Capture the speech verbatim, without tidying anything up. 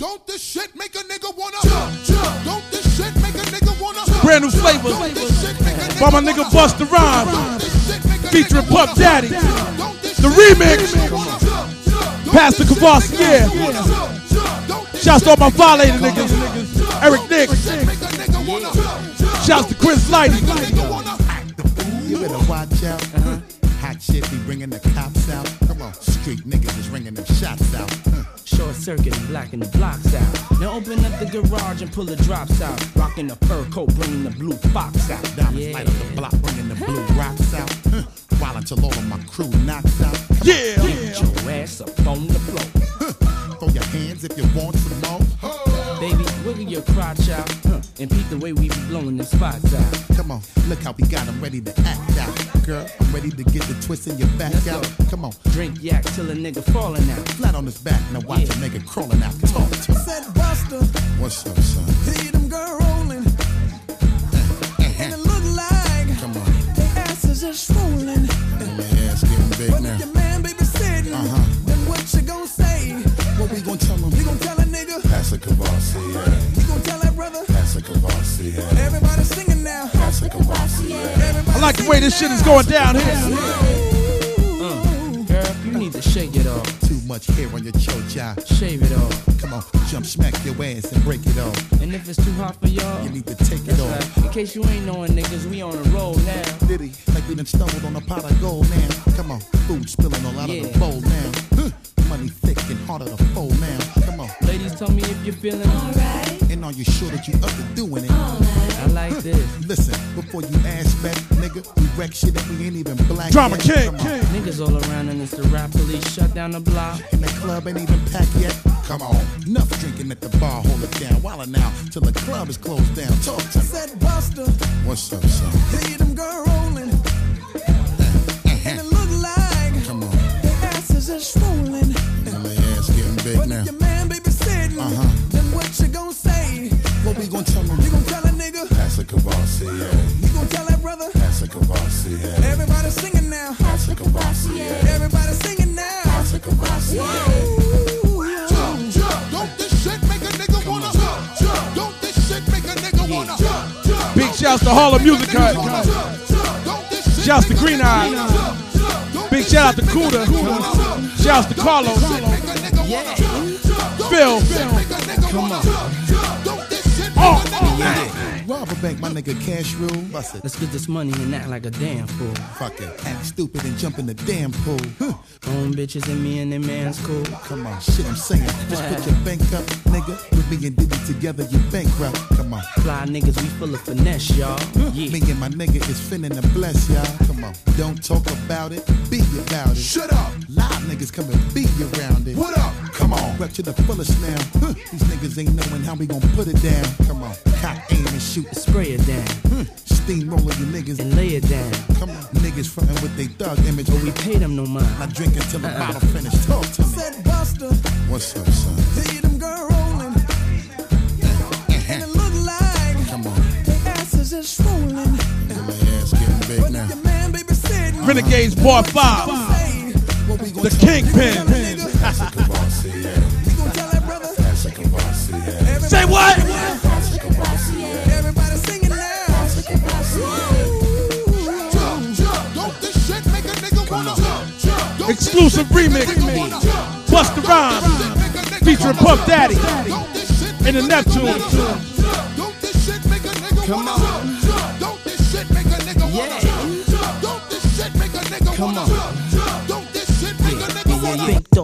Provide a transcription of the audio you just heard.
Don't this shit make a nigga wanna jump, jump. Don't this shit make a nigga wanna jump. Brand new flavor by my nigga Busta Rhymes featuring Puff Daddy. The remix, Pastor Kavasi, yeah. Shouts to all my violator niggas, Eric Nix. Shouts to Chris Lighty. You better watch out. Uh-huh. Hot shit be bringing the cops out. Come on, street niggas is ringing them shots out. Huh. Short circuit and blacking the blocks out. Now open up the garage and pull the drops out. Rocking the fur coat, bringing the blue fox out. Diamonds Yeah. light up the block, bringing the blue rocks out. Huh. While until all of my crew knocks out. Yeah. Get your ass up on the floor. Huh. Throw your hands if you want some more. Baby, wiggle your crotch out, huh, and peek the way we be blowing them spots out. Come on, look how we got them ready to act out. Girl, I'm ready to get the twist in your back Let's out. go. Come on, Drink yak till a nigga falling out. flat on his back, now watch Yeah. a nigga crawling out. Talk to me. Said Busta, What's up, son? see them girl rolling, and it look like Come on, their asses are swollen. and my ass getting big But now. if your man baby sitting, Uh-huh. then what you gon' say? What we gon' tell him? You gon' tell a nigga? Pass a Kavasi, yeah. You gon' tell that brother? Pass a Kavasi, yeah. Everybody singing now. Pass a Kavasi, yeah. Everybody I like the way this shit is going down here. Uh, girl, you need to shake it off. Too much hair on your chocha. Shave it off. Come on, jump, smack your ass and break it off. And if it's too hot for y'all, You need to take it that's off. right. In case you ain't knowing niggas, we on the road now. Diddy, like we done stumbled on a pot of gold now. Come on, food spilling all out Yeah. of the bowl now. Huh. Money thick and harder to fold now. Come on, Ladies, tell me if you're feeling alright. and are you sure that you up to doing it? I like this. Listen, before you ask back, nigga, we wreck shit and we ain't even black Drama yet. King. Come on. Niggas all around and it's the rap police shut down the block. And the club ain't even packed yet. Come on, enough drinking at the bar, hold it down. While now, till the club is closed down. Talk to me. said Busta, What's up, son? see them girl rolling, and it look like Come on, their asses are swollen. and my ass getting big But now. if your man baby sitting, Uh-huh. then what you gon' say? What we gon' tell him? You gon' tell a nigga? Pass a Kavasi, yeah. You gon' tell that brother? Pass a Kavasi, yeah. Everybody singing now. Pass a Kavasi, yeah. Everybody singing now. Pass a Kavasi, yeah. Jump, jump. Don't this shit make a nigga wanna jump, jump. Don't this shit make a nigga wanna jump, jump. Big shouts to Harlem Music Hut. Shouts to Green Eye. Big shout out to Cuda. Shouts to Carlos. Yeah. Phil. Come on. Oh, oh. Rob a bank, my nigga Cash Rule. Bust it. Let's get this money and act like a damn fool. Fuck it. Act stupid and jump in the damn pool. Huh. Own bitches and me and them man's cool. Come on, shit I'm saying. Just put your bank up, nigga. With me and Diddy together, you bankrupt. Come on. Fly niggas, we full of finesse, y'all. Yeah. Me and my nigga is finna to bless y'all. Come on. Don't talk about it, be about it. Shut up. Live niggas come and be around it. What up? Come on. Rep to the fullest now. Huh. These niggas ain't knowing how we gon' put it down. Come on. Cock, aim, and shoot. Spray it down Hmm. Steamroller you niggas. and lay it down. Come on. Niggas frontin' with they thug image. But we pay them no mind. I drink until the bottle finish. Talk to me. Said Busta, What's up, son? see them girl rolling, and it look like Come on. their asses are swollen. And my ass getting big But now. if your man baby sitting, Renegades Part five. say, What we gon' The tell him? Kingpin. Pass a Kavasi, yeah. you gon' tell that brother? Pass a Kavasi, yeah. Say what? Pass a Kavasi, yeah. Everybody singing now. Pass a Kavasi, yeah. Jump, jump. Don't this shit make a nigga wanna jump, jump. Don't this Exclusive shit make a remix. nigga wanna jump, Busta Rhymes featuring Puff Daddy Don't this shit make and the a nigga wanna Neptunes. jump, jump. Don't this shit make a nigga Come wanna on. jump, jump. Don't this shit make a nigga wanna Yeah. jump, jump. Don't this shit make a nigga Come wanna on. jump, jump. Don't this shit make a nigga wanna Think